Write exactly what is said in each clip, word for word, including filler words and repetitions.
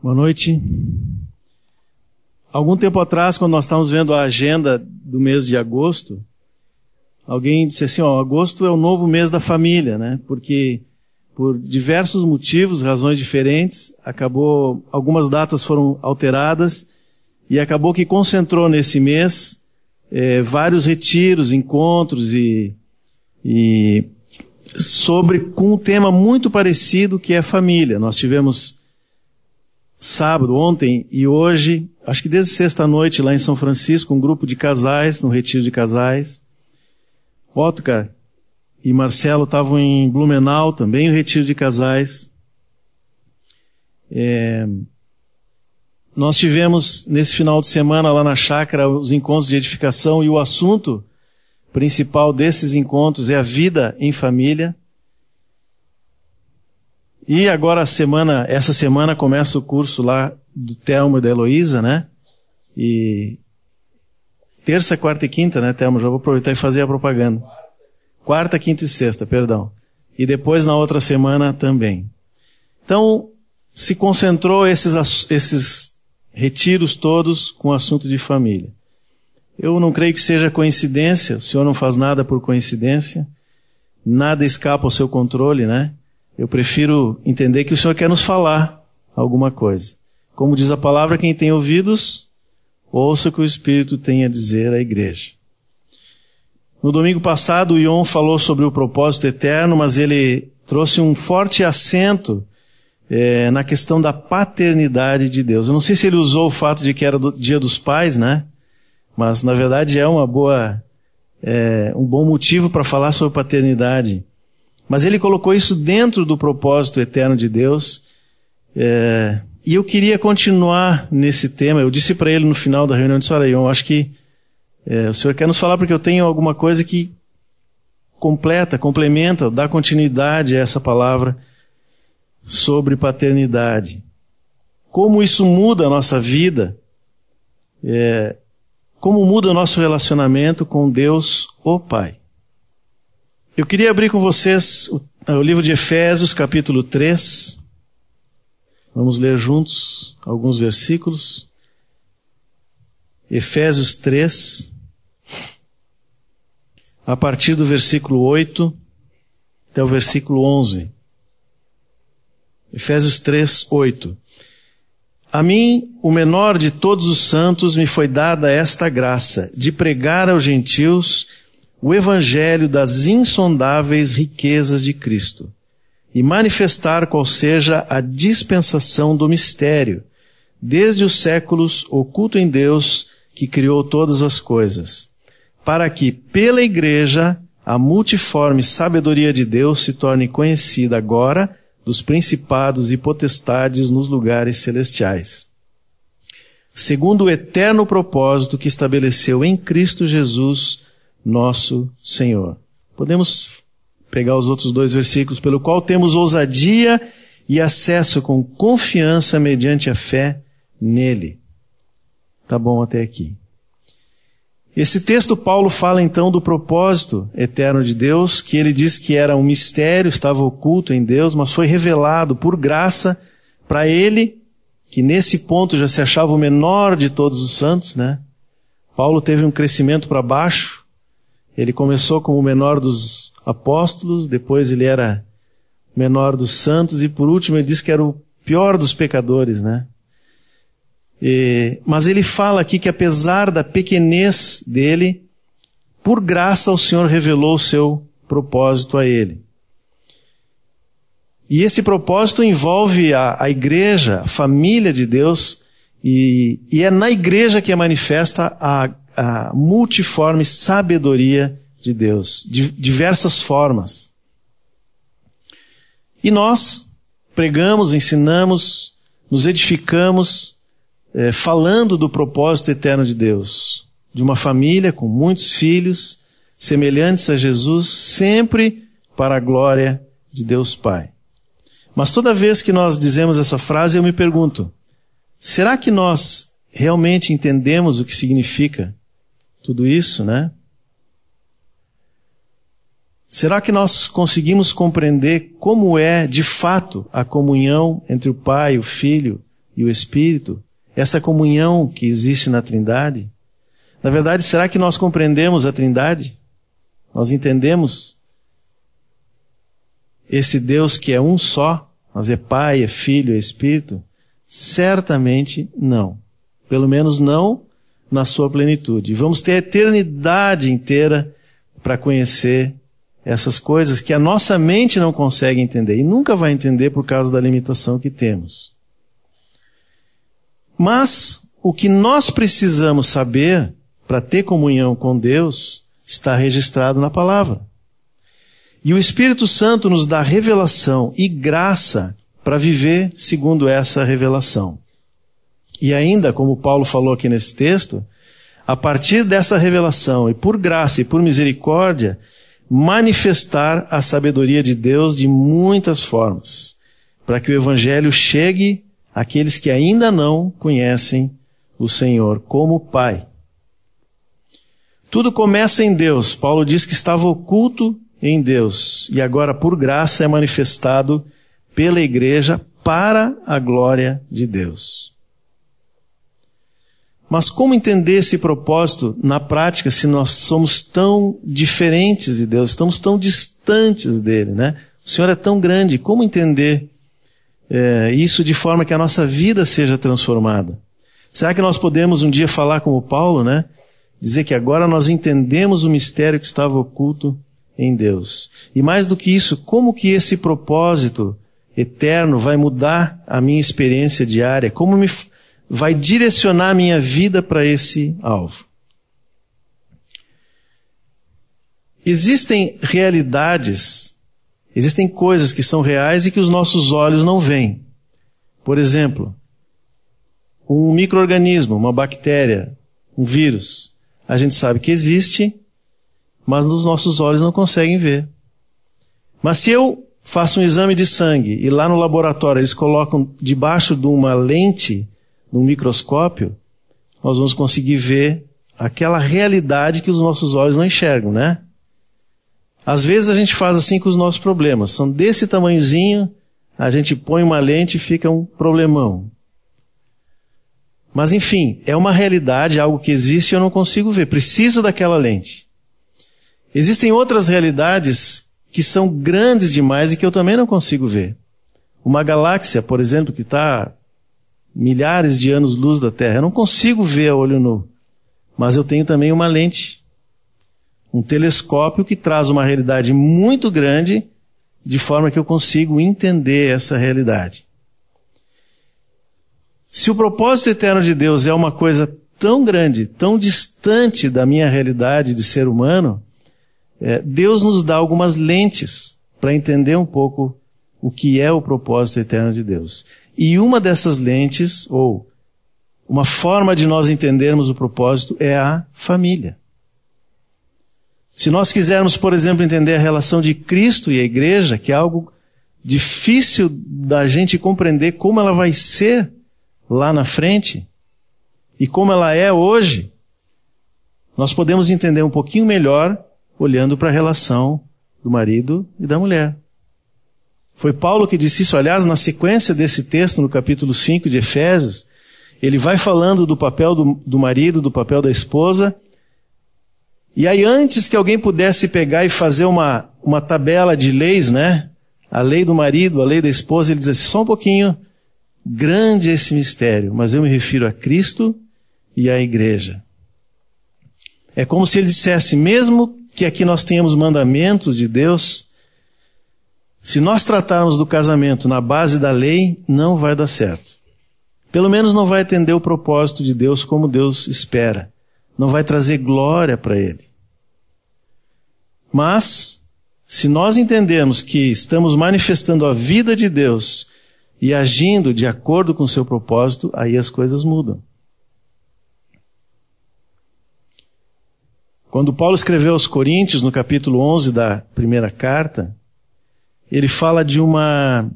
Boa noite. Algum tempo atrás, quando nós estávamos vendo a agenda do mês de agosto, alguém disse assim, ó, agosto é o novo mês da família, né? Porque por diversos motivos, razões diferentes, acabou, algumas datas foram alteradas e acabou que concentrou nesse mês eh, vários retiros, encontros e, e sobre, com um tema muito parecido que é família. Nós tivemos sábado, ontem e hoje, acho que desde sexta-noite lá em São Francisco, um grupo de casais, no retiro de casais. Otcar e Marcelo estavam em Blumenau, também o retiro de casais. É, nós tivemos nesse final de semana lá na chácara os encontros de edificação e o assunto principal desses encontros é a vida em família. E agora a semana, essa semana começa o curso lá do Telmo e da Heloísa, né? E terça, quarta e quinta, né, Telmo? Já vou aproveitar e fazer a propaganda. Quarta, quinta e sexta, perdão. E depois na outra semana também. Então, se concentrou esses, esses retiros todos com o assunto de família. Eu não creio que seja coincidência, o Senhor não faz nada por coincidência, nada escapa ao seu controle, né? Eu prefiro entender que o Senhor quer nos falar alguma coisa. Como diz a palavra, quem tem ouvidos, ouça o que o Espírito tem a dizer à igreja. No domingo passado, o Ion falou sobre o propósito eterno, mas ele trouxe um forte acento é, na questão da paternidade de Deus. Eu não sei se ele usou o fato de que era do Dia dos Pais, né? Mas, na verdade, é uma boa, é, um bom motivo para falar sobre paternidade. Mas ele colocou isso dentro do propósito eterno de Deus. É, e eu queria continuar nesse tema. Eu disse para ele no final da reunião, disse, olha, eu acho que é, o senhor quer nos falar porque eu tenho alguma coisa que completa, complementa, dá continuidade a essa palavra sobre paternidade. Como isso muda a nossa vida, é, como muda o nosso relacionamento com Deus, o Pai. Eu queria abrir com vocês o, o livro de Efésios, capítulo três. Vamos ler juntos alguns versículos. Efésios três, a partir do versículo oito até o versículo onze. Efésios três, oito. A mim, o menor de todos os santos, me foi dada esta graça, de pregar aos gentios o evangelho das insondáveis riquezas de Cristo, e manifestar qual seja a dispensação do mistério, desde os séculos oculto em Deus, que criou todas as coisas, para que, pela igreja, a multiforme sabedoria de Deus se torne conhecida agora dos principados e potestades nos lugares celestiais, segundo o eterno propósito que estabeleceu em Cristo Jesus, nosso Senhor. Podemos pegar os outros dois versículos, pelo qual temos ousadia e acesso com confiança mediante a fé nele. Tá bom até aqui. Esse texto, Paulo fala então do propósito eterno de Deus, que ele diz que era um mistério, estava oculto em Deus, mas foi revelado por graça para ele, que nesse ponto já se achava o menor de todos os santos, né? Paulo teve um crescimento para baixo. Ele começou como o menor dos apóstolos, depois ele era menor dos santos e por último ele disse que era o pior dos pecadores, né? E, mas ele fala aqui que apesar da pequenez dele, por graça o Senhor revelou o seu propósito a ele. E esse propósito envolve a, a igreja, a família de Deus, e, e é na igreja que é manifesta a a multiforme sabedoria de Deus, de diversas formas. E nós pregamos, ensinamos, nos edificamos, é, falando do propósito eterno de Deus, de uma família com muitos filhos, semelhantes a Jesus, sempre para a glória de Deus Pai. Mas toda vez que nós dizemos essa frase, eu me pergunto, será que nós realmente entendemos o que significa tudo isso, né? Será que nós conseguimos compreender como é, de fato, a comunhão entre o Pai, o Filho e o Espírito, essa comunhão que existe na Trindade? Na verdade, será que nós compreendemos a Trindade? Nós entendemos esse Deus que é um só, mas é Pai, é Filho, é Espírito? Certamente não. Pelo menos não na sua plenitude. Vamos ter a eternidade inteira para conhecer essas coisas que a nossa mente não consegue entender e nunca vai entender por causa da limitação que temos. Mas o que nós precisamos saber para ter comunhão com Deus está registrado na palavra. E o Espírito Santo nos dá revelação e graça para viver segundo essa revelação. E ainda, como Paulo falou aqui nesse texto, a partir dessa revelação e por graça e por misericórdia, manifestar a sabedoria de Deus de muitas formas, para que o Evangelho chegue àqueles que ainda não conhecem o Senhor como Pai. Tudo começa em Deus. Paulo diz que estava oculto em Deus e agora por graça é manifestado pela igreja para a glória de Deus. Mas como entender esse propósito na prática se nós somos tão diferentes de Deus, estamos tão distantes dele, né? O Senhor é tão grande, como entender é, isso de forma que a nossa vida seja transformada? Será que nós podemos um dia falar como Paulo, né? Dizer que agora nós entendemos o mistério que estava oculto em Deus. E mais do que isso, como que esse propósito eterno vai mudar a minha experiência diária? Como me vai direcionar a minha vida para esse alvo? Existem realidades, existem coisas que são reais e que os nossos olhos não veem. Por exemplo, um micro-organismo, uma bactéria, um vírus. A gente sabe que existe, mas os nossos olhos não conseguem ver. Mas se eu faço um exame de sangue e lá no laboratório eles colocam debaixo de uma lente, num microscópio, nós vamos conseguir ver aquela realidade que os nossos olhos não enxergam, né? Às vezes a gente faz assim com os nossos problemas. São desse tamanhozinho, a gente põe uma lente e fica um problemão. Mas enfim, é uma realidade, algo que existe e eu não consigo ver. Preciso daquela lente. Existem outras realidades que são grandes demais e que eu também não consigo ver. Uma galáxia, por exemplo, que está milhares de anos-luz da Terra. Eu não consigo ver a olho nu. Mas eu tenho também uma lente. Um telescópio que traz uma realidade muito grande, de forma que eu consigo entender essa realidade. Se o propósito eterno de Deus é uma coisa tão grande, tão distante da minha realidade de ser humano, é, Deus nos dá algumas lentes para entender um pouco o que é o propósito eterno de Deus. E uma dessas lentes, ou uma forma de nós entendermos o propósito, é a família. Se nós quisermos, por exemplo, entender a relação de Cristo e a igreja, que é algo difícil da gente compreender como ela vai ser lá na frente, e como ela é hoje, nós podemos entender um pouquinho melhor olhando para a relação do marido e da mulher. Foi Paulo que disse isso, aliás, na sequência desse texto, no capítulo cinco de Efésios, ele vai falando do papel do, do marido, do papel da esposa, e aí antes que alguém pudesse pegar e fazer uma, uma tabela de leis, né? A lei do marido, a lei da esposa, ele diz assim, só um pouquinho, grande esse mistério, mas eu me refiro a Cristo e à igreja. É como se ele dissesse, mesmo que aqui nós tenhamos mandamentos de Deus, se nós tratarmos do casamento na base da lei, não vai dar certo. Pelo menos não vai atender o propósito de Deus como Deus espera. Não vai trazer glória para Ele. Mas, se nós entendermos que estamos manifestando a vida de Deus e agindo de acordo com o seu propósito, aí as coisas mudam. Quando Paulo escreveu aos Coríntios, no capítulo onze da primeira carta, ele fala de uma...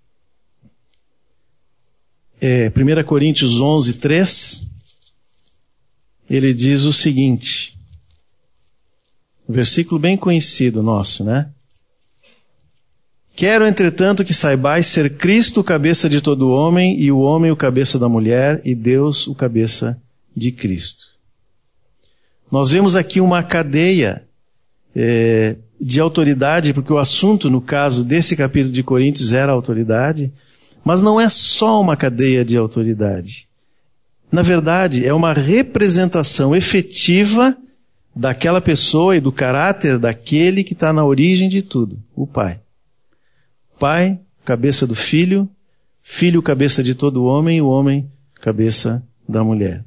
É, primeira Coríntios onze, três, ele diz o seguinte, um versículo bem conhecido nosso, né? Quero, entretanto, que saibais ser Cristo o cabeça de todo homem, e o homem o cabeça da mulher, e Deus o cabeça de Cristo. Nós vemos aqui uma cadeia é, de autoridade, porque o assunto, no caso desse capítulo de Coríntios, era a autoridade, mas não é só uma cadeia de autoridade. Na verdade, é uma representação efetiva daquela pessoa e do caráter daquele que está na origem de tudo, o Pai. Pai, cabeça do Filho, Filho, cabeça de todo homem, e o homem, cabeça da mulher.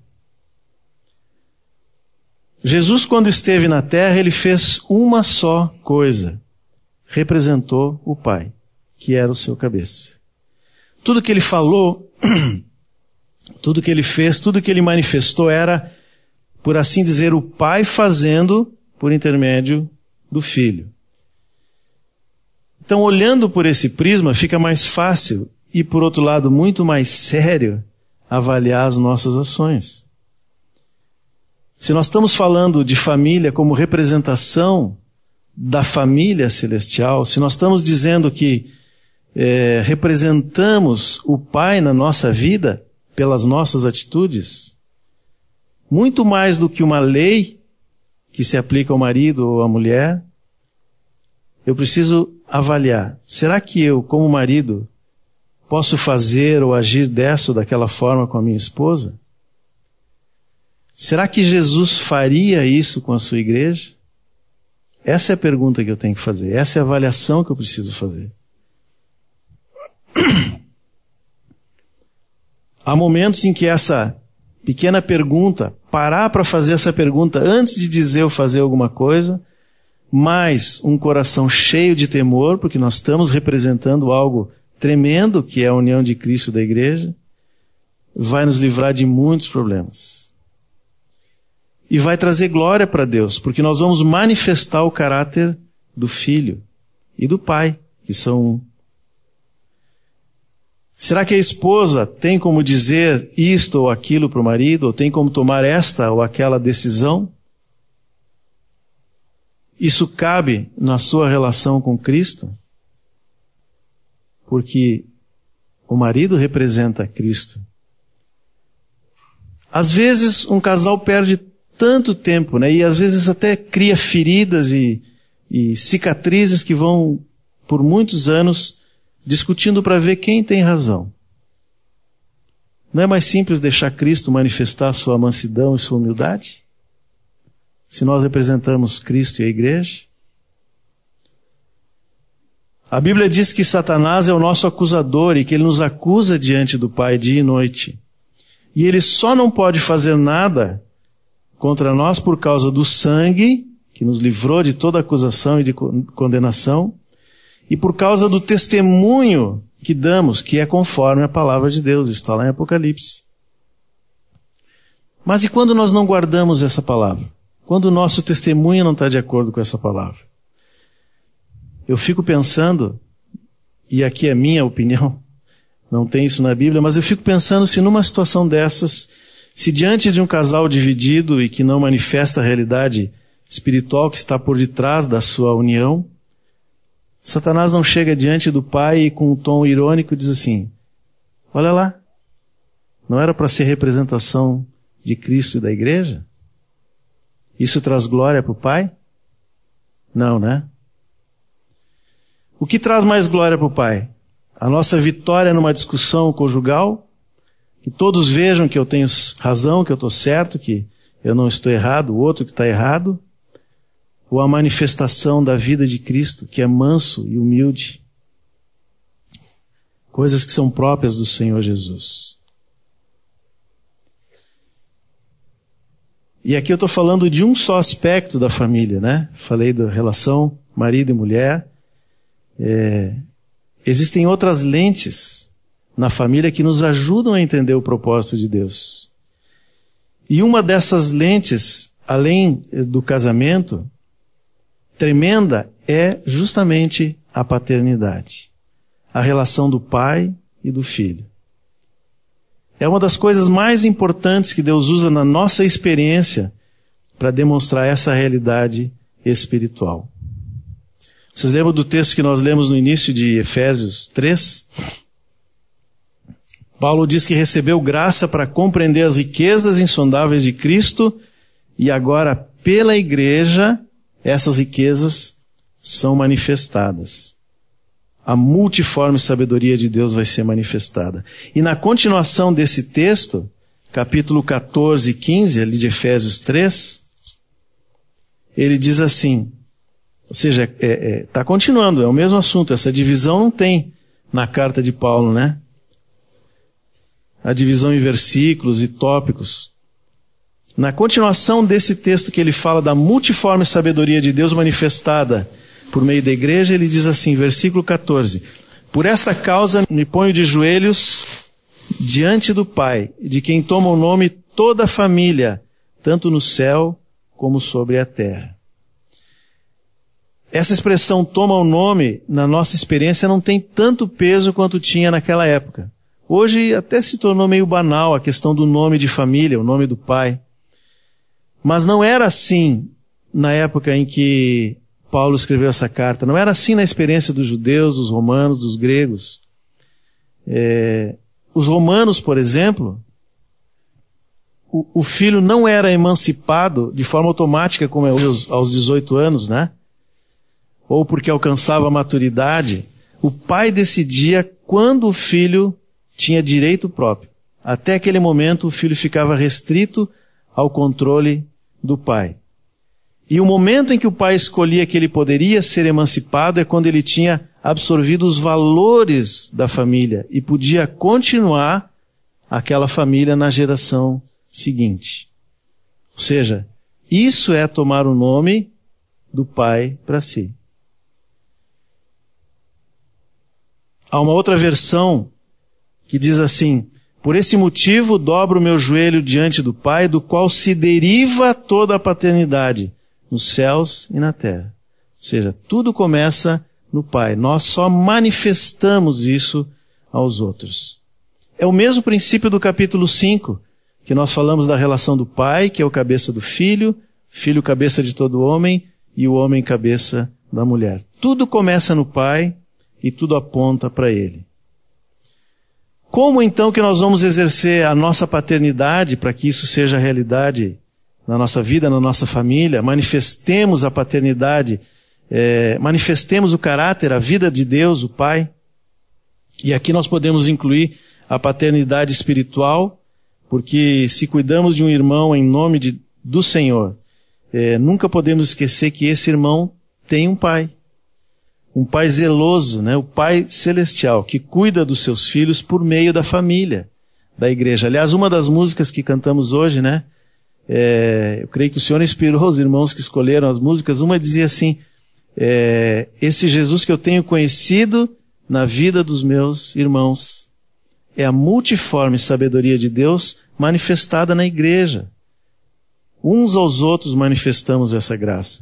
Jesus, quando esteve na terra, ele fez uma só coisa. Representou o Pai, que era o seu cabeça. Tudo que ele falou, tudo que ele fez, tudo que ele manifestou era, por assim dizer, o Pai fazendo por intermédio do Filho. Então, olhando por esse prisma, fica mais fácil e, por outro lado, muito mais sério avaliar as nossas ações. Se nós estamos falando de família como representação da família celestial, se nós estamos dizendo que é, representamos o Pai na nossa vida pelas nossas atitudes, muito mais do que uma lei que se aplica ao marido ou à mulher, eu preciso avaliar, será que eu, como marido, posso fazer ou agir dessa ou daquela forma com a minha esposa? Será que Jesus faria isso com a sua igreja? Essa é a pergunta que eu tenho que fazer, essa é a avaliação que eu preciso fazer. Há momentos em que essa pequena pergunta, parar para fazer essa pergunta antes de dizer ou fazer alguma coisa, mais um coração cheio de temor, porque nós estamos representando algo tremendo, que é a união de Cristo da igreja, vai nos livrar de muitos problemas. E vai trazer glória para Deus, porque nós vamos manifestar o caráter do Filho e do Pai, que são um. Será que a esposa tem como dizer isto ou aquilo para o marido, ou tem como tomar esta ou aquela decisão? Isso cabe na sua relação com Cristo? Porque o marido representa Cristo. Às vezes um casal perde tanto tempo, né? E às vezes até cria feridas e, e cicatrizes que vão por muitos anos discutindo para ver quem tem razão. Não é mais simples deixar Cristo manifestar sua mansidão e sua humildade? Se nós representamos Cristo e a igreja? A Bíblia diz que Satanás é o nosso acusador e que ele nos acusa diante do Pai dia e noite. E ele só não pode fazer nada contra nós por causa do sangue, que nos livrou de toda acusação e de condenação, e por causa do testemunho que damos, que é conforme a palavra de Deus, está lá em Apocalipse. Mas e quando nós não guardamos essa palavra? Quando o nosso testemunho não está de acordo com essa palavra? Eu fico pensando, e aqui é minha opinião, não tem isso na Bíblia, mas eu fico pensando se numa situação dessas, se diante de um casal dividido e que não manifesta a realidade espiritual que está por detrás da sua união, Satanás não chega diante do Pai e com um tom irônico diz assim, olha lá, não era para ser representação de Cristo e da igreja? Isso traz glória para o Pai? Não, né? O que traz mais glória para o Pai? A nossa vitória numa discussão conjugal? Que todos vejam que eu tenho razão, que eu estou certo, que eu não estou errado, o outro que está errado? Ou a manifestação da vida de Cristo, que é manso e humilde? Coisas que são próprias do Senhor Jesus. E aqui eu estou falando de um só aspecto da família, né? Falei da relação marido e mulher. É, existem outras lentes na família que nos ajudam a entender o propósito de Deus. E uma dessas lentes, além do casamento, tremenda, é justamente a paternidade. A relação do pai e do filho. É uma das coisas mais importantes que Deus usa na nossa experiência para demonstrar essa realidade espiritual. Vocês lembram do texto que nós lemos no início de Efésios três? Paulo diz que recebeu graça para compreender as riquezas insondáveis de Cristo e agora, pela igreja, essas riquezas são manifestadas. A multiforme sabedoria de Deus vai ser manifestada. E na continuação desse texto, capítulo catorze e quinze, ali de Efésios três, ele diz assim, ou seja, está é, é, tá continuando, é o mesmo assunto, essa divisão não tem na carta de Paulo, né? A divisão em versículos e tópicos. Na continuação desse texto que ele fala da multiforme sabedoria de Deus manifestada por meio da igreja, ele diz assim, versículo catorze, por esta causa me ponho de joelhos diante do Pai, de quem toma o nome toda a família, tanto no céu como sobre a terra. Essa expressão toma o nome, na nossa experiência, não tem tanto peso quanto tinha naquela época. Hoje até se tornou meio banal a questão do nome de família, o nome do pai. Mas não era assim na época em que Paulo escreveu essa carta. Não era assim na experiência dos judeus, dos romanos, dos gregos. É, os romanos, por exemplo, o, o filho não era emancipado de forma automática como é hoje aos dezoito anos, né? Ou porque alcançava a maturidade. O pai decidia quando o filho tinha direito próprio. Até aquele momento o filho ficava restrito ao controle do pai. E o momento em que o pai escolhia que ele poderia ser emancipado é quando ele tinha absorvido os valores da família e podia continuar aquela família na geração seguinte. Ou seja, isso é tomar o nome do pai para si. Há uma outra versão que diz assim, por esse motivo dobro o meu joelho diante do Pai, do qual se deriva toda a paternidade, nos céus e na terra. Ou seja, tudo começa no Pai. Nós só manifestamos isso aos outros. É o mesmo princípio do capítulo cinco, que nós falamos da relação do Pai, que é o cabeça do Filho, Filho cabeça de todo homem, e o homem cabeça da mulher. Tudo começa no Pai e tudo aponta para Ele. Como então que nós vamos exercer a nossa paternidade para que isso seja realidade na nossa vida, na nossa família? Manifestemos a paternidade, é, manifestemos o caráter, a vida de Deus, o Pai. E aqui nós podemos incluir a paternidade espiritual, porque se cuidamos de um irmão em nome de, do Senhor, é, nunca podemos esquecer que esse irmão tem um pai. Um pai zeloso, né? O pai celestial, que cuida dos seus filhos por meio da família, da igreja. Aliás, uma das músicas que cantamos hoje, né? É, eu creio que o Senhor inspirou os irmãos que escolheram as músicas. Uma dizia assim, é, esse Jesus que eu tenho conhecido na vida dos meus irmãos é a multiforme sabedoria de Deus manifestada na igreja. Uns aos outros manifestamos essa graça.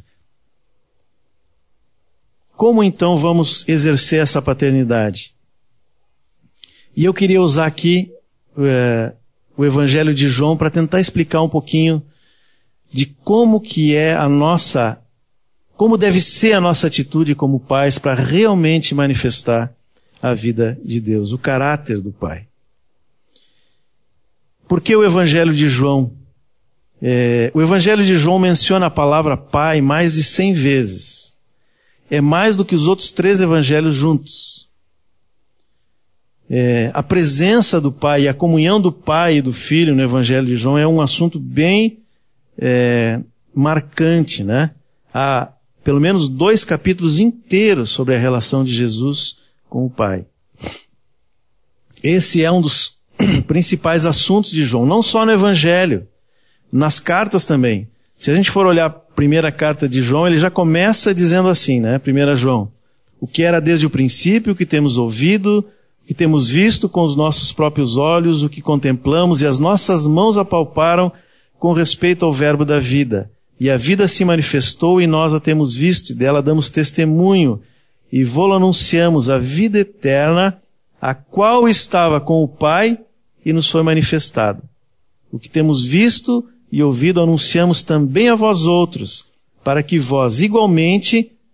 Como então vamos exercer essa paternidade? E eu queria usar aqui é, o Evangelho de João para tentar explicar um pouquinho de como que é a nossa, como deve ser a nossa atitude como pais para realmente manifestar a vida de Deus, o caráter do Pai. Por que o Evangelho de João? É, o Evangelho de João menciona a palavra Pai mais de cem vezes. É mais do que os outros três evangelhos juntos. É, a presença do Pai e a comunhão do Pai e do Filho no Evangelho de João é um assunto bem é, marcante, né? Há pelo menos dois capítulos inteiros sobre a relação de Jesus com o Pai. Esse é um dos principais assuntos de João, não só no Evangelho, nas cartas também. Se a gente for olhar a primeira carta de João, ele já começa dizendo assim, né? Primeira João, o que era desde o princípio, o que temos ouvido, o que temos visto com os nossos próprios olhos, o que contemplamos e as nossas mãos apalparam com respeito ao verbo da vida. E a vida se manifestou e nós a temos visto, e dela damos testemunho, e vô-la anunciamos, a vida eterna, a qual estava com o Pai e nos foi manifestado. O que temos visto e ouvido anunciamos também a vós outros, para que vós igualmente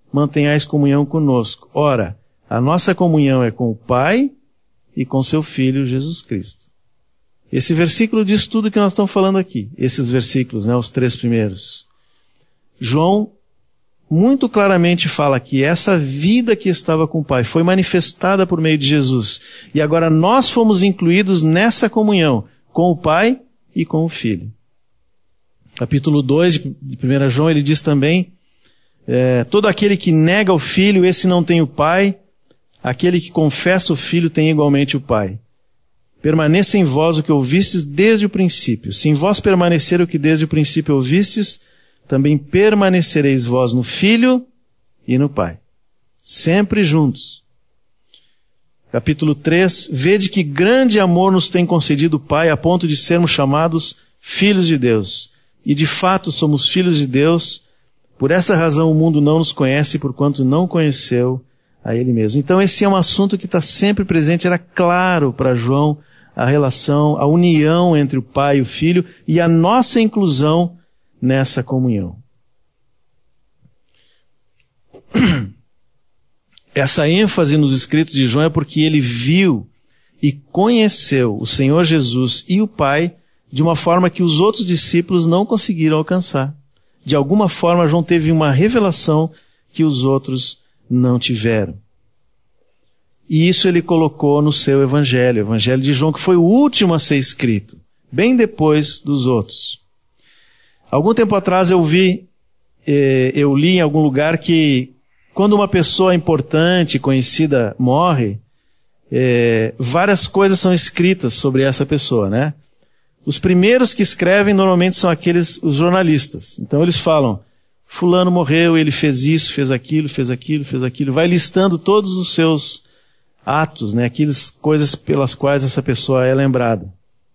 mantenhais comunhão conosco. Ora, a nossa comunhão é com o Pai e com seu Filho Jesus Cristo. Esse versículo diz tudo que nós estamos falando aqui. Esses versículos, né, os três primeiros. João muito claramente fala que essa vida que estava com o Pai foi manifestada por meio de Jesus. E agora nós fomos incluídos nessa comunhão com o Pai e com o Filho. Capítulo dois de primeira João, ele diz também, é, todo aquele que nega o Filho, esse não tem o Pai. Aquele que confessa o Filho tem igualmente o Pai. Permaneça em vós o que ouvistes desde o princípio. Se em vós permanecer o que desde o princípio ouvistes, também permanecereis vós no Filho e no Pai. Sempre juntos. Capítulo três. Vede que grande amor nos tem concedido o Pai, a ponto de sermos chamados filhos de Deus. E de fato somos filhos de Deus. Por essa razão o mundo não nos conhece, porquanto não conheceu a Ele mesmo. Então esse é um assunto que está sempre presente. Era claro para João a relação, a união entre o Pai e o Filho e a nossa inclusão nessa comunhão. Essa ênfase nos escritos de João é porque ele viu e conheceu o Senhor Jesus e o Pai de uma forma que os outros discípulos não conseguiram alcançar. De alguma forma, João teve uma revelação que os outros não tiveram. E isso ele colocou no seu evangelho, o evangelho de João, que foi o último a ser escrito, bem depois dos outros. Algum tempo atrás eu vi, eh, eu li em algum lugar que quando uma pessoa importante, conhecida, morre, eh, várias coisas são escritas sobre essa pessoa, né? Os primeiros que escrevem normalmente são aqueles, os jornalistas. Então eles falam, fulano morreu, ele fez isso, fez aquilo, fez aquilo, fez aquilo. Vai listando todos os seus atos, né? Aquelas coisas pelas quais essa pessoa é lembrada.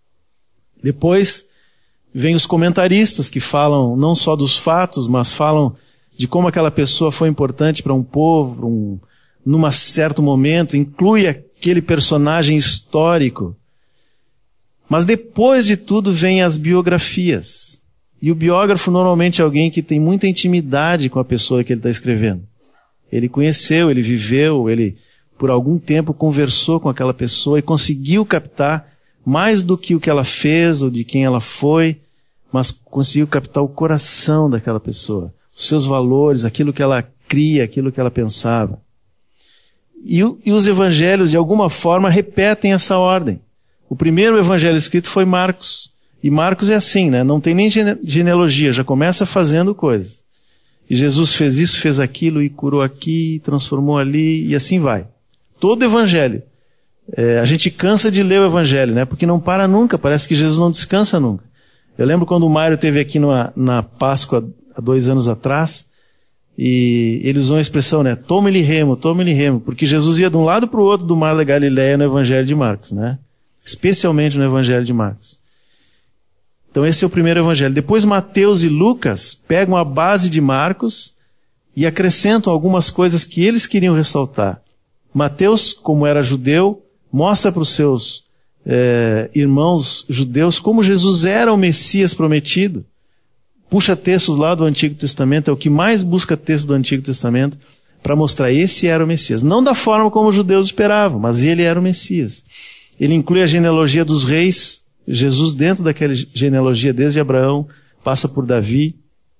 Depois vem os comentaristas que falam não só dos fatos, mas falam de como aquela pessoa foi importante para um povo, para um, num certo momento, inclui aquele personagem histórico. Mas depois de tudo vem as biografias. E o biógrafo normalmente é alguém que tem muita intimidade com a pessoa que ele está escrevendo. Ele conheceu, ele viveu, ele por algum tempo conversou com aquela pessoa e conseguiu captar mais do que o que ela fez ou de quem ela foi, mas conseguiu captar o coração daquela pessoa, os seus valores, aquilo que ela cria, aquilo que ela pensava. E, e os evangelhos, de alguma forma, repetem essa ordem. O primeiro evangelho escrito foi Marcos. E Marcos é assim, né? Não tem nem gene- genealogia, já começa fazendo coisas. E Jesus fez isso, fez aquilo, e curou aqui, transformou ali, e assim vai. Todo evangelho. É, a gente cansa de ler o evangelho, né? Porque não para nunca, parece que Jesus não descansa nunca. Eu lembro quando o Mário esteve aqui numa, na Páscoa, há dois anos atrás, e ele usou uma expressão, né? Tome-lhe remo, tome-lhe remo, porque Jesus ia de um lado para o outro do Mar da Galileia no evangelho de Marcos, né? Especialmente no evangelho de Marcos. Então esse é o primeiro evangelho. Depois Mateus e Lucas pegam a base de Marcos e acrescentam algumas coisas que eles queriam ressaltar. Mateus, como era judeu, mostra para os seus eh, irmãos judeus como Jesus era o Messias prometido. Puxa textos lá do Antigo Testamento, é o que mais busca texto do Antigo Testamento, para mostrar esse era o Messias. Não da forma como os judeus esperavam, mas ele era o Messias. Ele inclui a genealogia dos reis, Jesus dentro daquela genealogia desde Abraão, passa por Davi.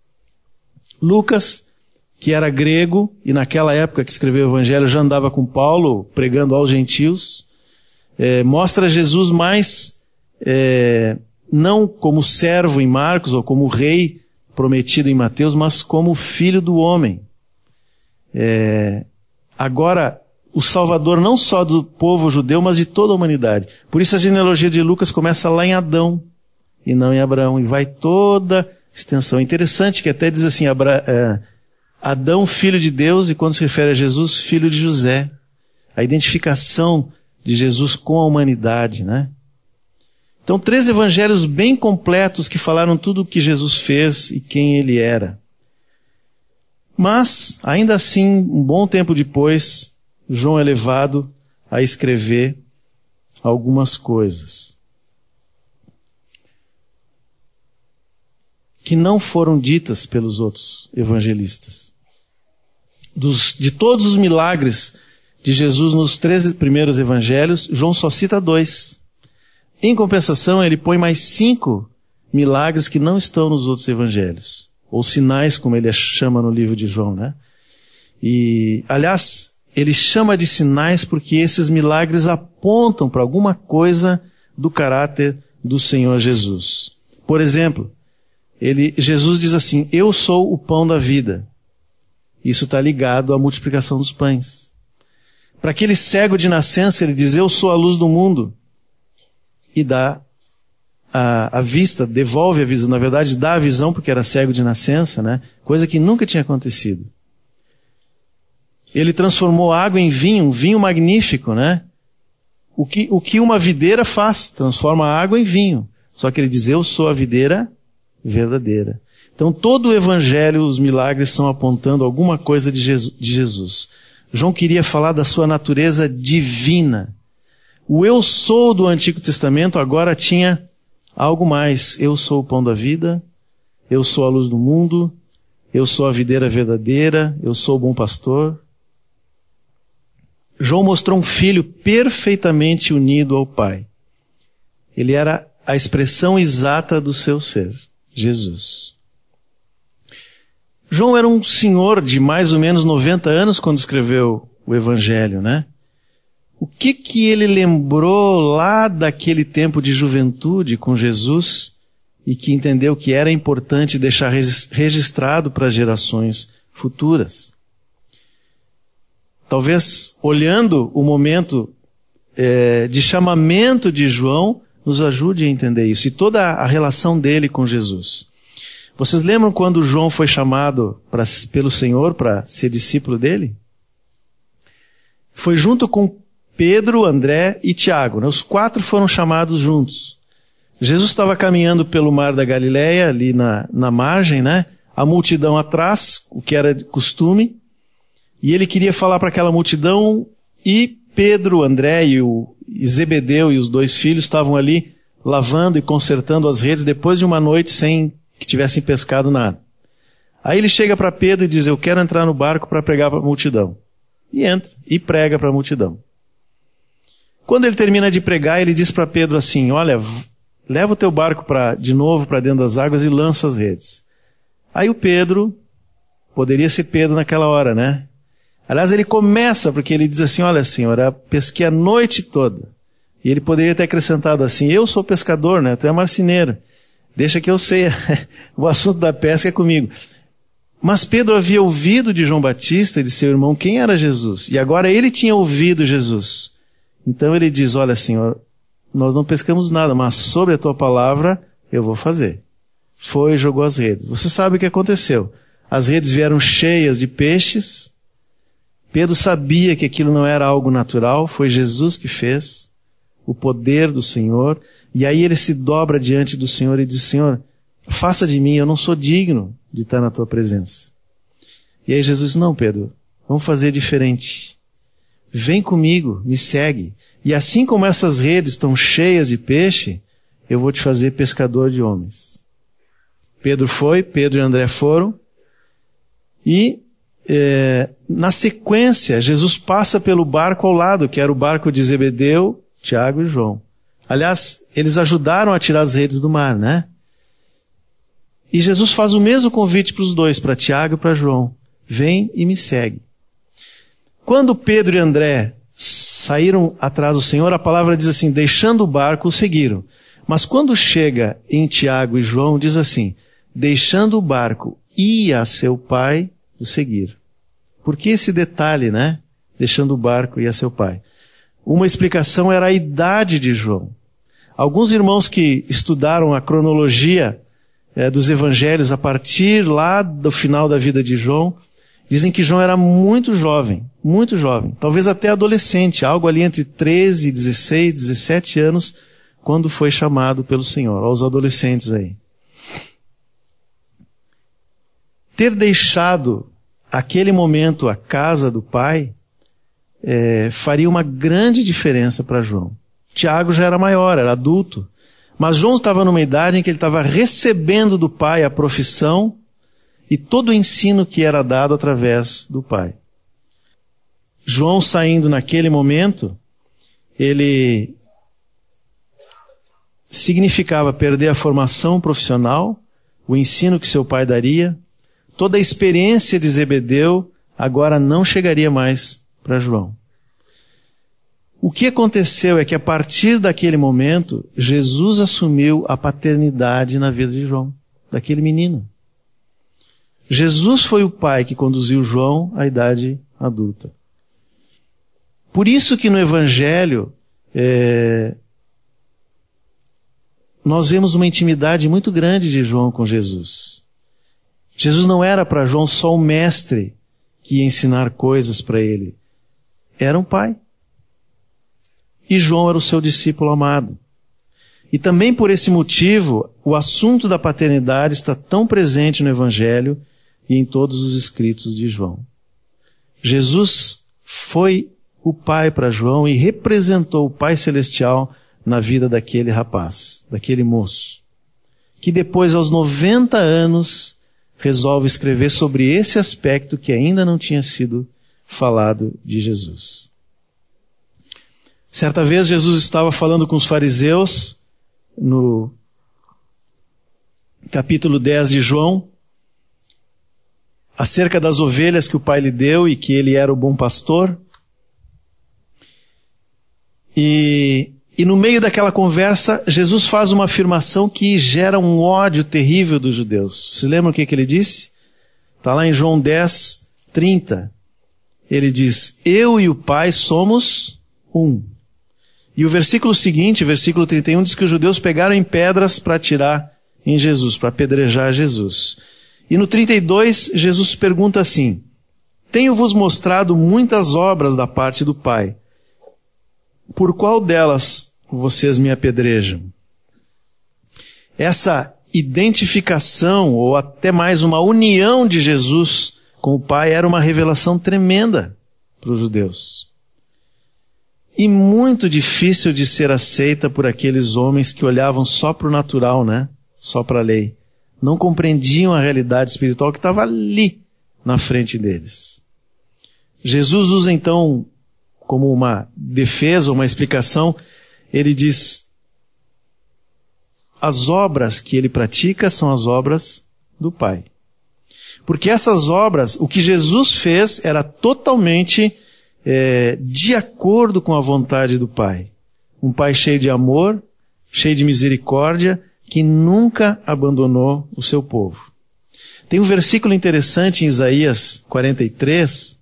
Lucas, que era grego, e naquela época que escreveu o Evangelho já andava com Paulo, pregando aos gentios, é, mostra Jesus mais, é, não como servo em Marcos, ou como rei prometido em Mateus, mas como filho do homem. É, agora, o Salvador não só do povo judeu, mas de toda a humanidade. Por isso a genealogia de Lucas começa lá em Adão, e não em Abraão, e vai toda a extensão. Interessante que até diz assim, Abra, é, Adão, filho de Deus, e quando se refere a Jesus, filho de José. A identificação de Jesus com a humanidade, né? Então, três evangelhos bem completos que falaram tudo o que Jesus fez e quem ele era. Mas, ainda assim, um bom tempo depois, João é levado a escrever algumas coisas que não foram ditas pelos outros evangelistas. dos, de todos os milagres de Jesus nos três primeiros evangelhos, João só cita dois. Em compensação, ele põe mais cinco milagres que não estão nos outros evangelhos. Ou sinais, como ele chama no livro de João, né? E, aliás, ele chama de sinais porque esses milagres apontam para alguma coisa do caráter do Senhor Jesus. Por exemplo, ele, Jesus diz assim, eu sou o pão da vida. Isso está ligado à multiplicação dos pães. Para aquele cego de nascença, ele diz, eu sou a luz do mundo. E dá a, a vista, devolve a visão. Na verdade, dá a visão porque era cego de nascença, né? Coisa que nunca tinha acontecido. Ele transformou água em vinho, um vinho magnífico, né? O que, o que uma videira faz, transforma a água em vinho. Só que ele diz, eu sou a videira verdadeira. Então todo o evangelho, os milagres estão apontando alguma coisa de Jesus. De Jesus. João queria falar da sua natureza divina. O eu sou do Antigo Testamento agora tinha algo mais. Eu sou o pão da vida, eu sou a luz do mundo, eu sou a videira verdadeira, eu sou o bom pastor. João mostrou um filho perfeitamente unido ao Pai. Ele era a expressão exata do seu ser, Jesus. João era um senhor de mais ou menos noventa anos quando escreveu o Evangelho, né? O que que ele lembrou lá daquele tempo de juventude com Jesus e que entendeu que era importante deixar registrado para as gerações futuras? Talvez, olhando o momento é, de chamamento de João, nos ajude a entender isso. E toda a relação dele com Jesus. Vocês lembram quando João foi chamado pra, pelo Senhor para ser discípulo dele? Foi junto com Pedro, André e Tiago. Né? Os quatro foram chamados juntos. Jesus estava caminhando pelo mar da Galileia, ali na, na margem, né? A multidão atrás, o que era costume. E ele queria falar para aquela multidão, e Pedro, André e, o, e Zebedeu e os dois filhos estavam ali lavando e consertando as redes depois de uma noite sem que tivessem pescado nada. Aí ele chega para Pedro e diz, eu quero entrar no barco para pregar para a multidão. E entra e prega para a multidão. Quando ele termina de pregar, ele diz para Pedro assim, olha, leva o teu barco pra, de novo para dentro das águas e lança as redes. Aí o Pedro, poderia ser Pedro naquela hora, né? Aliás, ele começa, porque ele diz assim, olha senhor, eu pesquei a noite toda. E ele poderia ter acrescentado assim, eu sou pescador, né? Tu é marceneiro. Deixa que eu sei, o assunto da pesca é comigo. Mas Pedro havia ouvido de João Batista e de seu irmão quem era Jesus. E agora ele tinha ouvido Jesus. Então ele diz, olha senhor, nós não pescamos nada, mas sobre a tua palavra eu vou fazer. Foi e jogou as redes. Você sabe o que aconteceu. As redes vieram cheias de peixes. Pedro sabia que aquilo não era algo natural, foi Jesus que fez, o poder do Senhor. E aí ele se dobra diante do Senhor e diz, Senhor, faça de mim, eu não sou digno de estar na tua presença. E aí Jesus diz, não Pedro, vamos fazer diferente. Vem comigo, me segue. E assim como essas redes estão cheias de peixe, eu vou te fazer pescador de homens. Pedro foi, Pedro e André foram. E é, na sequência, Jesus passa pelo barco ao lado, que era o barco de Zebedeu, Tiago e João. Aliás, eles ajudaram a tirar as redes do mar, né? E Jesus faz o mesmo convite para os dois, para Tiago e para João. Vem e me segue. Quando Pedro e André saíram atrás do Senhor, a palavra diz assim, deixando o barco, o seguiram. Mas quando chega em Tiago e João, diz assim, deixando o barco, ia a seu pai o seguir. Por que esse detalhe, né? Deixando o barco, ia a seu pai. Uma explicação era a idade de João. Alguns irmãos que estudaram a cronologia é, dos evangelhos a partir lá do final da vida de João, dizem que João era muito jovem, muito jovem, talvez até adolescente, algo ali entre treze, dezesseis, dezessete anos, quando foi chamado pelo Senhor, aos adolescentes aí. Ter deixado aquele momento a casa do pai, É, faria uma grande diferença para João. Tiago já era maior, era adulto. Mas João estava numa idade em que ele estava recebendo do pai a profissão e todo o ensino que era dado através do pai. João saindo naquele momento, ele significava perder a formação profissional, o ensino que seu pai daria, toda a experiência de Zebedeu agora não chegaria mais para João. O que aconteceu é que a partir daquele momento, Jesus assumiu a paternidade na vida de João, daquele menino. Jesus foi o pai que conduziu João à idade adulta. Por isso que no Evangelho, é, nós vemos uma intimidade muito grande de João com Jesus. Jesus não era para João só um mestre que ia ensinar coisas para ele. Era um pai. E João era o seu discípulo amado. E também por esse motivo, o assunto da paternidade está tão presente no Evangelho e em todos os escritos de João. Jesus foi o pai para João e representou o Pai Celestial na vida daquele rapaz, daquele moço, que depois, aos noventa anos, resolve escrever sobre esse aspecto que ainda não tinha sido falado de Jesus. Certa vez Jesus estava falando com os fariseus, no capítulo dez de João, acerca das ovelhas que o pai lhe deu e que ele era o bom pastor. E, e no meio daquela conversa, Jesus faz uma afirmação que gera um ódio terrível dos judeus. Vocês lembram o que, que ele disse? Está lá em João dez, trinta. Ele diz, eu e o Pai somos um. E o versículo seguinte, versículo trinta e um, diz que os judeus pegaram em pedras para atirar em Jesus, para apedrejar Jesus. E no trinta e dois, Jesus pergunta assim, tenho-vos mostrado muitas obras da parte do Pai. Por qual delas vocês me apedrejam? Essa identificação, ou até mais uma união de Jesus com o Pai, era uma revelação tremenda para os judeus. E muito difícil de ser aceita por aqueles homens que olhavam só para o natural, né? Só para a lei. Não compreendiam a realidade espiritual que estava ali na frente deles. Jesus usa então, como uma defesa, uma explicação, ele diz, as obras que ele pratica são as obras do Pai. Porque essas obras, o que Jesus fez era totalmente é, de acordo com a vontade do Pai. Um Pai cheio de amor, cheio de misericórdia, que nunca abandonou o seu povo. Tem um versículo interessante em Isaías quarenta e três.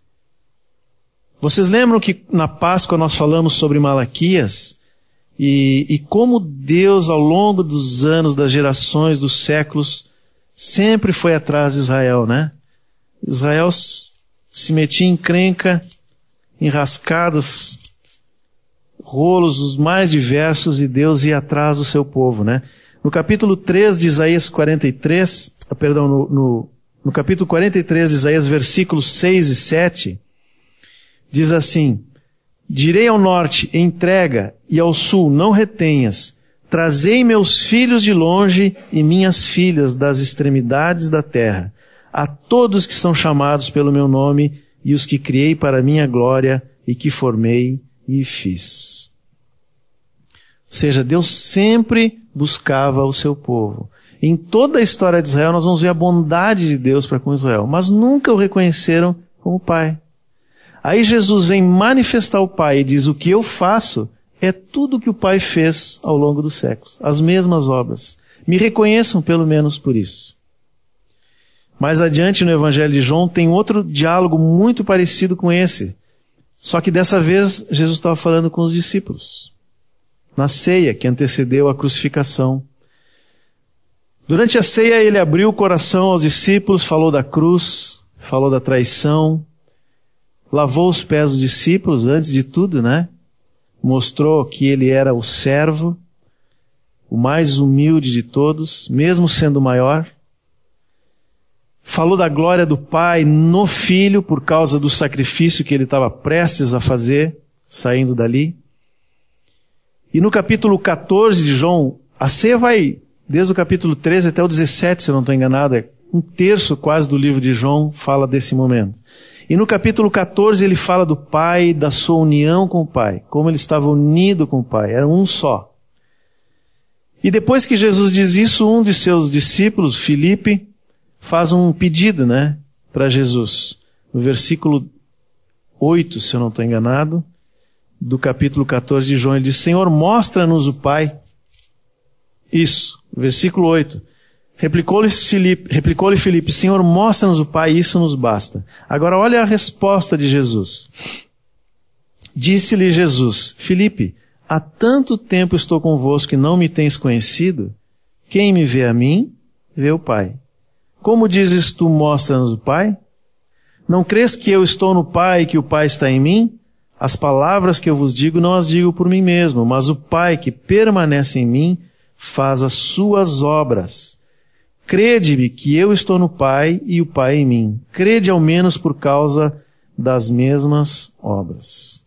Vocês lembram que na Páscoa nós falamos sobre Malaquias e, e como Deus ao longo dos anos, das gerações, dos séculos, sempre foi atrás de Israel, né? Israel se metia em encrenca, enrascadas, rolos os mais diversos e Deus ia atrás do seu povo, né? No capítulo três de Isaías quarenta e três, perdão, no, no, no capítulo quarenta e três de Isaías, versículos seis e sete, diz assim, direi ao norte, entrega, e ao sul, não retenhas. Trazei meus filhos de longe e minhas filhas das extremidades da terra, a todos que são chamados pelo meu nome e os que criei para a minha glória e que formei e fiz. Ou seja, Deus sempre buscava o seu povo. Em toda a história de Israel nós vamos ver a bondade de Deus para com Israel, mas nunca o reconheceram como Pai. Aí Jesus vem manifestar o Pai e diz, o que eu faço é tudo o que o Pai fez ao longo dos séculos, as mesmas obras. Me reconheçam pelo menos por isso. Mais adiante no Evangelho de João tem outro diálogo muito parecido com esse. Só que dessa vez Jesus estava falando com os discípulos. Na ceia que antecedeu a crucificação. Durante a ceia ele abriu o coração aos discípulos, falou da cruz, falou da traição, lavou os pés dos discípulos antes de tudo, né? Mostrou que ele era o servo, o mais humilde de todos, mesmo sendo o maior. Falou da glória do Pai no Filho por causa do sacrifício que ele estava prestes a fazer, saindo dali. E no capítulo quatorze de João, a ceia vai desde o capítulo treze até o dezessete, se eu não estou enganado, é um terço quase do livro de João fala desse momento. E no capítulo catorze ele fala do Pai, da sua união com o Pai, como ele estava unido com o Pai, era um só. E depois que Jesus diz isso, um de seus discípulos, Filipe, faz um pedido, né, para Jesus. No versículo oito, se eu não estou enganado, do capítulo catorze de João, ele diz: Senhor, mostra-nos o Pai. Isso, versículo oito. Replicou-lhe Filipe, replicou-lhe Filipe, Senhor, mostra-nos o Pai, isso nos basta. Agora olha a resposta de Jesus. Disse-lhe Jesus: Filipe, há tanto tempo estou convosco que não me tens conhecido? Quem me vê a mim, vê o Pai. Como dizes tu, mostra-nos o Pai? Não crês que eu estou no Pai e que o Pai está em mim? As palavras que eu vos digo não as digo por mim mesmo, mas o Pai que permanece em mim faz as suas obras. Crede-me que eu estou no Pai e o Pai em mim. Crede ao menos por causa das mesmas obras.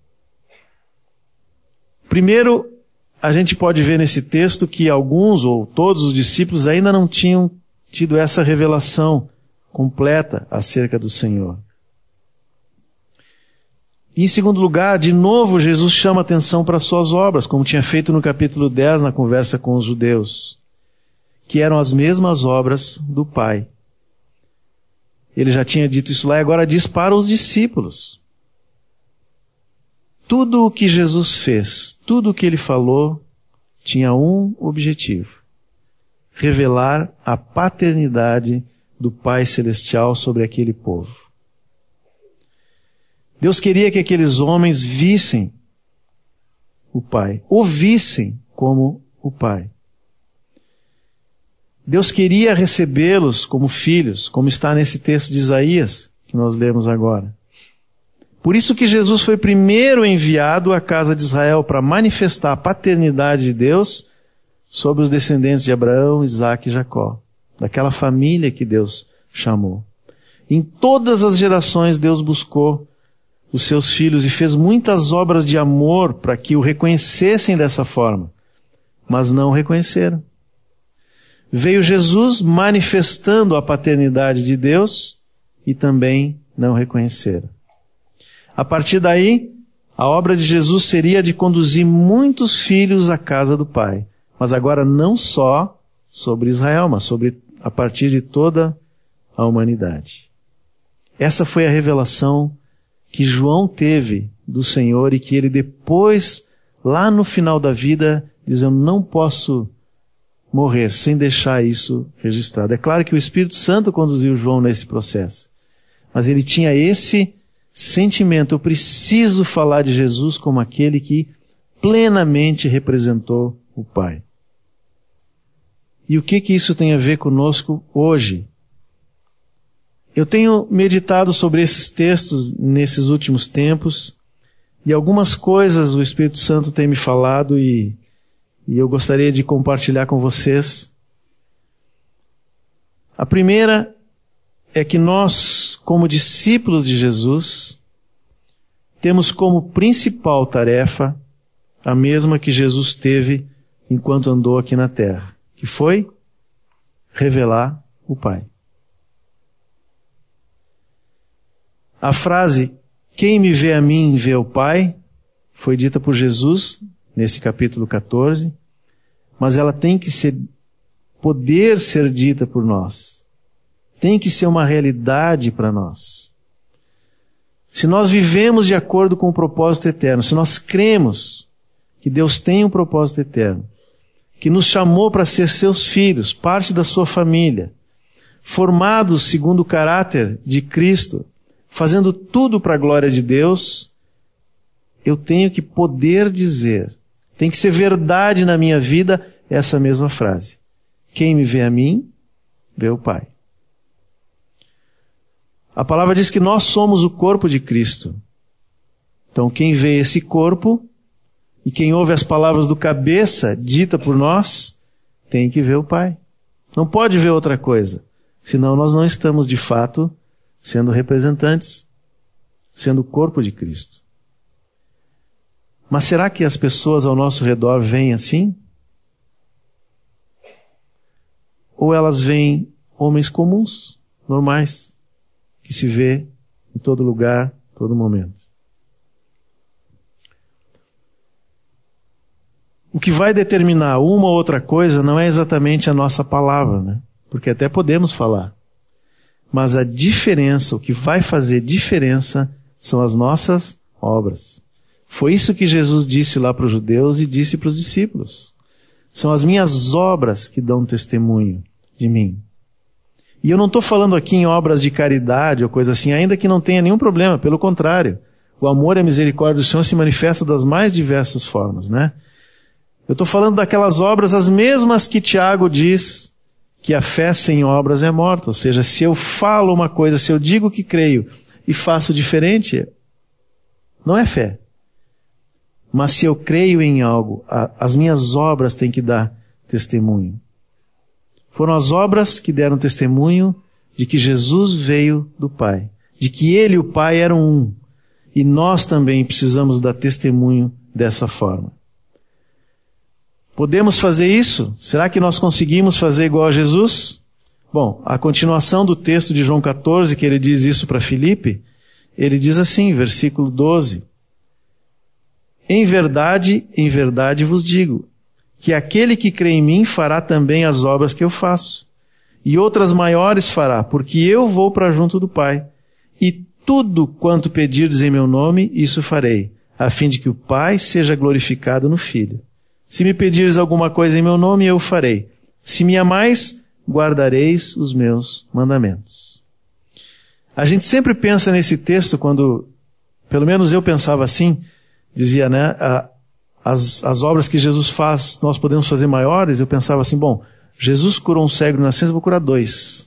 Primeiro, a gente pode ver nesse texto que alguns ou todos os discípulos ainda não tinham tido essa revelação completa acerca do Senhor. E em segundo lugar, de novo, Jesus chama atenção para as suas obras, como tinha feito no capítulo dez, na conversa com os judeus, que eram as mesmas obras do Pai. Ele já tinha dito isso lá e agora diz para os discípulos. Tudo o que Jesus fez, tudo o que ele falou, tinha um objetivo: revelar a paternidade do Pai Celestial sobre aquele povo. Deus queria que aqueles homens vissem o Pai, ouvissem como o Pai. Deus queria recebê-los como filhos, como está nesse texto de Isaías, que nós lemos agora. Por isso que Jesus foi primeiro enviado à casa de Israel para manifestar a paternidade de Deus sobre os descendentes de Abraão, Isaque e Jacó, daquela família que Deus chamou. Em todas as gerações Deus buscou os seus filhos e fez muitas obras de amor para que o reconhecessem dessa forma, mas não o reconheceram. Veio Jesus manifestando a paternidade de Deus e também não reconheceram. A partir daí, a obra de Jesus seria de conduzir muitos filhos à casa do Pai, mas agora não só sobre Israel, mas sobre a partir de toda a humanidade. Essa foi a revelação que João teve do Senhor e que ele depois, lá no final da vida, diz: eu não posso morrer sem deixar isso registrado. É claro que o Espírito Santo conduziu João nesse processo, mas ele tinha esse sentimento: eu preciso falar de Jesus como aquele que plenamente representou o Pai. E o que que isso tem a ver conosco hoje? Eu tenho meditado sobre esses textos nesses últimos tempos e algumas coisas o Espírito Santo tem me falado e, e eu gostaria de compartilhar com vocês. A primeira é que nós, como discípulos de Jesus, temos como principal tarefa a mesma que Jesus teve enquanto andou aqui na terra, que foi revelar o Pai. A frase, quem me vê a mim, vê o Pai, foi dita por Jesus nesse capítulo catorze, mas ela tem que ser, poder ser dita por nós. Tem que ser uma realidade para nós. Se nós vivemos de acordo com o propósito eterno, se nós cremos que Deus tem um propósito eterno, que nos chamou para ser seus filhos, parte da sua família, formados segundo o caráter de Cristo, fazendo tudo para a glória de Deus, eu tenho que poder dizer, tem que ser verdade na minha vida essa mesma frase. Quem me vê a mim, vê o Pai. A palavra diz que nós somos o corpo de Cristo. Então quem vê esse corpo e quem ouve as palavras do cabeça dita por nós, tem que ver o Pai. Não pode ver outra coisa, senão nós não estamos de fato sendo representantes, sendo o corpo de Cristo. Mas será que as pessoas ao nosso redor veem assim? Ou elas veem homens comuns, normais, que se vê em todo lugar, todo momento. O que vai determinar uma ou outra coisa não é exatamente a nossa palavra, né? Porque até podemos falar. Mas a diferença, o que vai fazer diferença são as nossas obras. Foi isso que Jesus disse lá para os judeus e disse para os discípulos. São as minhas obras que dão testemunho de mim. E eu não estou falando aqui em obras de caridade ou coisa assim, ainda que não tenha nenhum problema, pelo contrário. O amor e a misericórdia do Senhor se manifestam das mais diversas formas, né? Eu estou falando daquelas obras, as mesmas que Tiago diz que a fé sem obras é morta. Ou seja, se eu falo uma coisa, se eu digo que creio e faço diferente, não é fé. Mas se eu creio em algo, a, as minhas obras têm que dar testemunho. Foram as obras que deram testemunho de que Jesus veio do Pai, de que Ele e o Pai eram um. E nós também precisamos dar testemunho dessa forma. Podemos fazer isso? Será que nós conseguimos fazer igual a Jesus? Bom, a continuação do texto de João catorze, que ele diz isso para Filipe, ele diz assim, versículo doze. Em verdade, em verdade vos digo, que aquele que crê em mim fará também as obras que eu faço, e outras maiores fará, porque eu vou para junto do Pai, e tudo quanto pedirdes em meu nome, isso farei, a fim de que o Pai seja glorificado no Filho. Se me pedires alguma coisa em meu nome, eu farei. Se me amais, guardareis os meus mandamentos. A gente sempre pensa nesse texto quando, pelo menos eu pensava assim, dizia, né, a, as, as obras que Jesus faz, nós podemos fazer maiores. Eu pensava assim, bom, Jesus curou um cego de nascença, eu vou curar dois.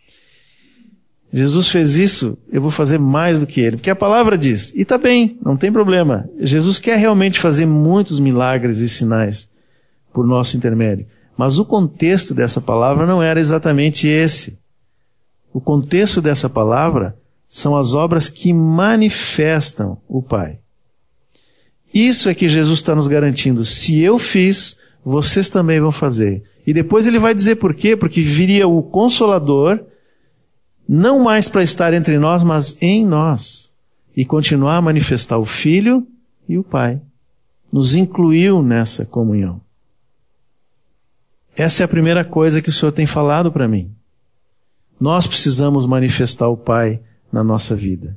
Jesus fez isso, eu vou fazer mais do que ele. Porque a palavra diz, e está bem, não tem problema. Jesus quer realmente fazer muitos milagres e sinais por nosso intermédio. Mas o contexto dessa palavra não era exatamente esse. O contexto dessa palavra são as obras que manifestam o Pai. Isso é que Jesus está nos garantindo. Se eu fiz, vocês também vão fazer. E depois ele vai dizer por quê? Porque viria o Consolador, não mais para estar entre nós, mas em nós. E continuar a manifestar o Filho e o Pai. Nos incluiu nessa comunhão. Essa é a primeira coisa que o Senhor tem falado para mim. Nós precisamos manifestar o Pai na nossa vida.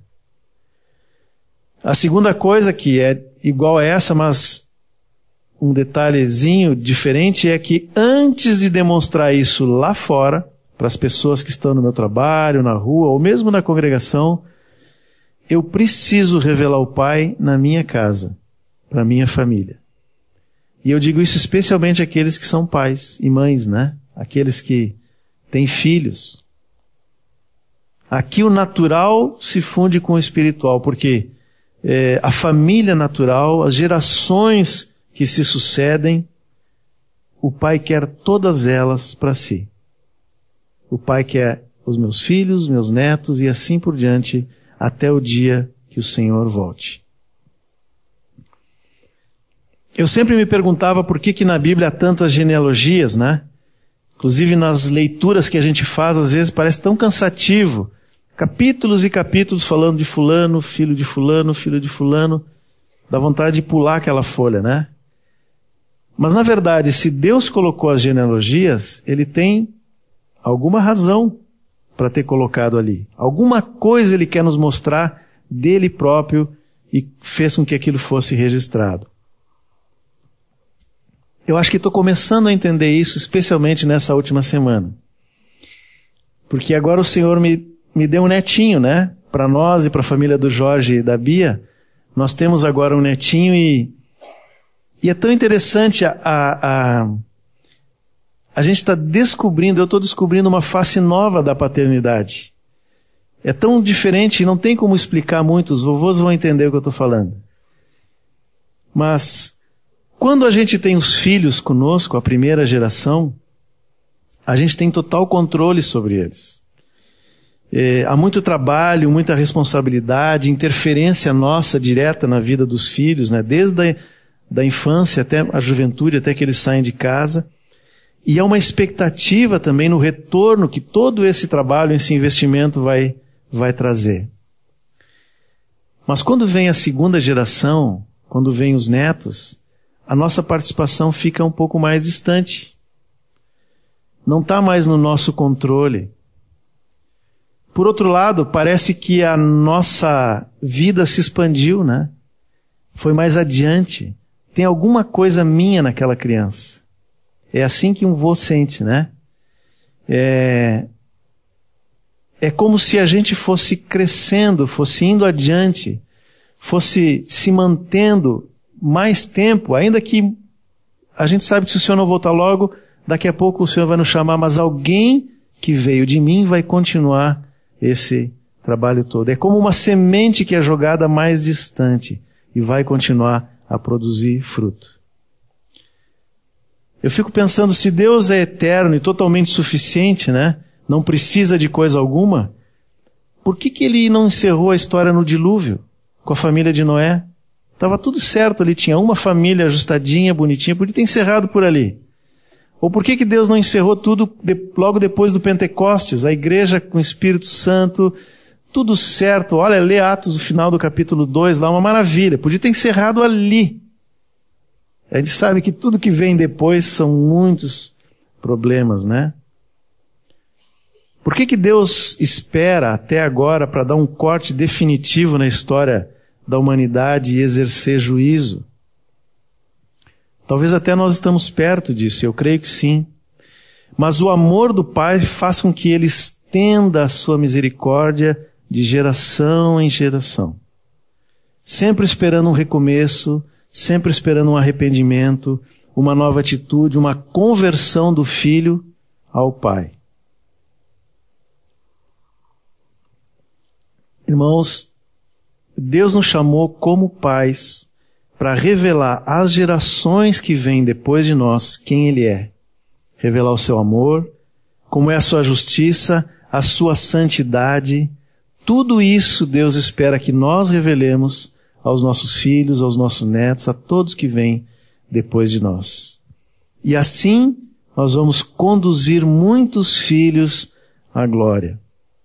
A segunda coisa, que é igual a essa, mas um detalhezinho diferente, é que antes de demonstrar isso lá fora, para as pessoas que estão no meu trabalho, na rua, ou mesmo na congregação, eu preciso revelar o Pai na minha casa, para a minha família. E eu digo isso especialmente àqueles que são pais e mães, né? Aqueles que têm filhos. Aqui o natural se funde com o espiritual, porque é, a família natural, as gerações que se sucedem, o Pai quer todas elas para si. O Pai quer os meus filhos, meus netos e assim por diante, até o dia que o Senhor volte. Eu sempre me perguntava por que que na Bíblia há tantas genealogias, né? Inclusive nas leituras que a gente faz, às vezes parece tão cansativo. Capítulos e capítulos falando de fulano, filho de fulano, filho de fulano. Dá vontade de pular aquela folha, né? Mas na verdade, se Deus colocou as genealogias, Ele tem alguma razão para ter colocado ali. Alguma coisa Ele quer nos mostrar dele próprio e fez com que aquilo fosse registrado. Eu acho que estou começando a entender isso, especialmente nessa última semana. Porque agora o Senhor me, me deu um netinho, né? Para nós e para a família do Jorge e da Bia, nós temos agora um netinho e, e é tão interessante a... a, a A gente está descobrindo, eu estou descobrindo uma face nova da paternidade. É tão diferente, não tem como explicar muito, os vovôs vão entender o que eu estou falando. Mas, quando a gente tem os filhos conosco, a primeira geração, a gente tem total controle sobre eles. É, há muito trabalho, muita responsabilidade, interferência nossa direta na vida dos filhos, né? Desde a da infância até a juventude, até que eles saem de casa. E há uma expectativa também no retorno que todo esse trabalho, esse investimento vai, vai trazer. Mas quando vem a segunda geração, quando vem os netos, a nossa participação fica um pouco mais distante. Não está mais no nosso controle. Por outro lado, parece que a nossa vida se expandiu, né? Foi mais adiante. Tem alguma coisa minha naquela criança. É assim que um vô sente, né? É, é como se a gente fosse crescendo, fosse indo adiante, fosse se mantendo mais tempo, ainda que a gente sabe que se o Senhor não voltar logo, daqui a pouco o Senhor vai nos chamar, mas alguém que veio de mim vai continuar esse trabalho todo. É como uma semente que é jogada mais distante e vai continuar a produzir fruto. Eu fico pensando, se Deus é eterno e totalmente suficiente, né? Não precisa de coisa alguma, por que que ele não encerrou a história no dilúvio, com a família de Noé? Estava tudo certo ali, tinha uma família ajustadinha, bonitinha, podia ter encerrado por ali. Ou por que que Deus não encerrou tudo de, logo depois do Pentecostes, a igreja com o Espírito Santo, tudo certo, olha, lê Atos, o final do capítulo dois, lá uma maravilha, podia ter encerrado ali. A gente sabe que tudo que vem depois são muitos problemas, né? Por que que Deus espera até agora para dar um corte definitivo na história da humanidade e exercer juízo? Talvez até nós estamos perto disso, eu creio que sim. Mas o amor do Pai faz com que Ele estenda a sua misericórdia de geração em geração. Sempre esperando um recomeço, sempre esperando um arrependimento, uma nova atitude, uma conversão do filho ao Pai. Irmãos, Deus nos chamou como pais para revelar às gerações que vêm depois de nós quem Ele é. Revelar o seu amor, como é a sua justiça, a sua santidade. Tudo isso Deus espera que nós revelemos aos nossos filhos, aos nossos netos, a todos que vêm depois de nós. E assim nós vamos conduzir muitos filhos à glória.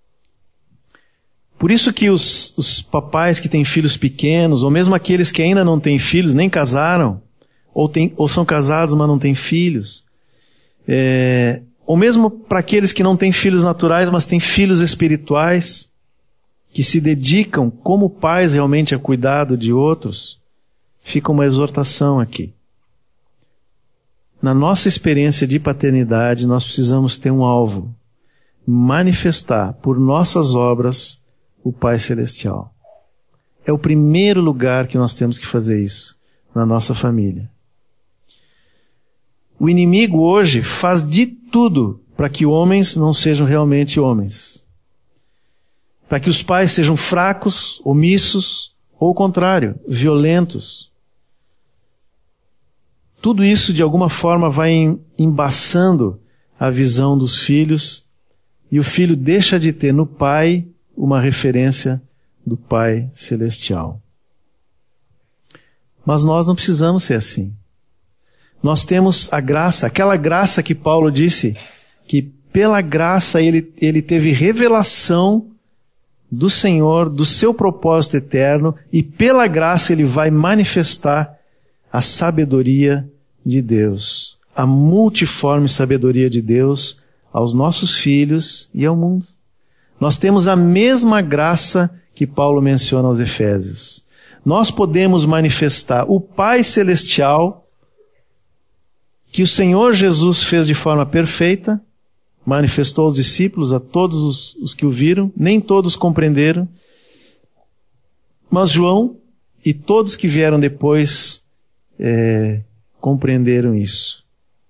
Por isso que os, os papais que têm filhos pequenos, ou mesmo aqueles que ainda não têm filhos, nem casaram, ou, tem, ou são casados, mas não têm filhos, é, ou mesmo para aqueles que não têm filhos naturais, mas têm filhos espirituais, que se dedicam como pais realmente a cuidado de outros, fica uma exortação aqui. Na nossa experiência de paternidade, nós precisamos ter um alvo, manifestar por nossas obras o Pai Celestial. É o primeiro lugar que nós temos que fazer isso, na nossa família. O inimigo hoje faz de tudo para que homens não sejam realmente homens. Para que os pais sejam fracos, omissos, ou o contrário, violentos. Tudo isso de alguma forma vai embaçando a visão dos filhos, e o filho deixa de ter no pai uma referência do Pai Celestial. Mas nós não precisamos ser assim. Nós temos a graça, aquela graça que Paulo disse, que pela graça ele, ele teve revelação do Senhor, do seu propósito eterno, e pela graça ele vai manifestar a sabedoria de Deus, a multiforme sabedoria de Deus aos nossos filhos e ao mundo. Nós temos a mesma graça que Paulo menciona aos Efésios. Nós podemos manifestar o Pai Celestial que o Senhor Jesus fez de forma perfeita, manifestou aos discípulos, a todos os, os que o viram, nem todos compreenderam, mas João e todos que vieram depois é, compreenderam isso.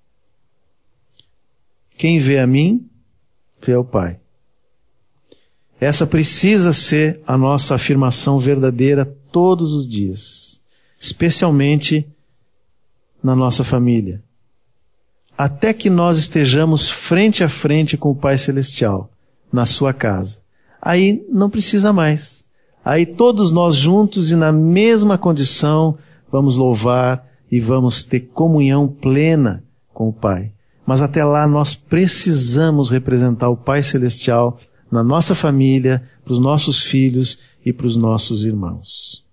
Quem vê a mim, vê ao Pai. Essa precisa ser a nossa afirmação verdadeira todos os dias, especialmente na nossa família. Até que nós estejamos frente a frente com o Pai Celestial, na sua casa. Aí não precisa mais. Aí todos nós juntos e na mesma condição vamos louvar e vamos ter comunhão plena com o Pai. Mas até lá nós precisamos representar o Pai Celestial na nossa família, para os nossos filhos e para os nossos irmãos.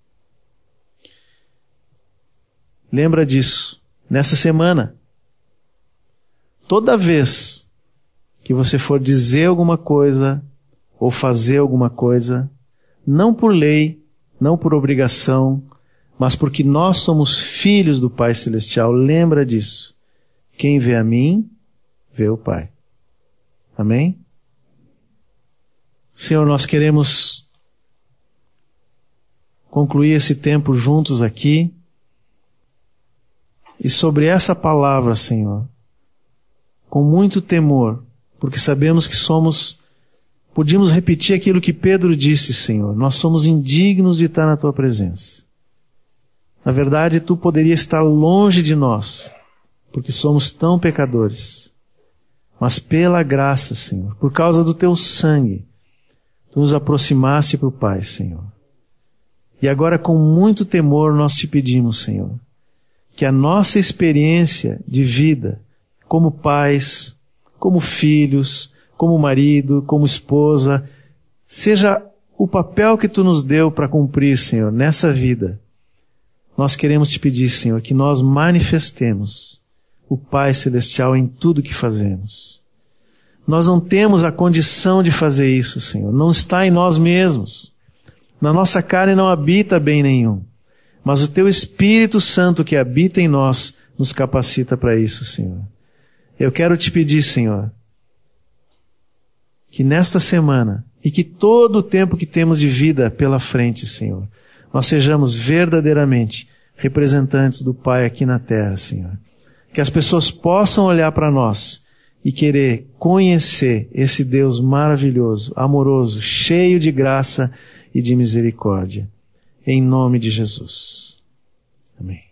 Lembra disso, nessa semana. Toda vez que você for dizer alguma coisa ou fazer alguma coisa, não por lei, não por obrigação, mas porque nós somos filhos do Pai Celestial, lembra disso. Quem vê a mim, vê o Pai. Amém? Senhor, nós queremos concluir esse tempo juntos aqui. E sobre essa palavra, Senhor, com muito temor, porque sabemos que somos, podíamos repetir aquilo que Pedro disse, Senhor, nós somos indignos de estar na Tua presença. Na verdade, Tu poderias estar longe de nós, porque somos tão pecadores. Mas pela graça, Senhor, por causa do Teu sangue, Tu nos aproximaste para o Pai, Senhor. E agora, com muito temor, nós Te pedimos, Senhor, que a nossa experiência de vida, como pais, como filhos, como marido, como esposa, seja o papel que Tu nos deu para cumprir, Senhor, nessa vida. Nós queremos Te pedir, Senhor, que nós manifestemos o Pai Celestial em tudo que fazemos. Nós não temos a condição de fazer isso, Senhor. Não está em nós mesmos. Na nossa carne não habita bem nenhum. Mas o Teu Espírito Santo que habita em nós nos capacita para isso, Senhor. Eu quero Te pedir, Senhor, que nesta semana e que todo o tempo que temos de vida pela frente, Senhor, nós sejamos verdadeiramente representantes do Pai aqui na terra, Senhor. Que as pessoas possam olhar para nós e querer conhecer esse Deus maravilhoso, amoroso, cheio de graça e de misericórdia. Em nome de Jesus. Amém.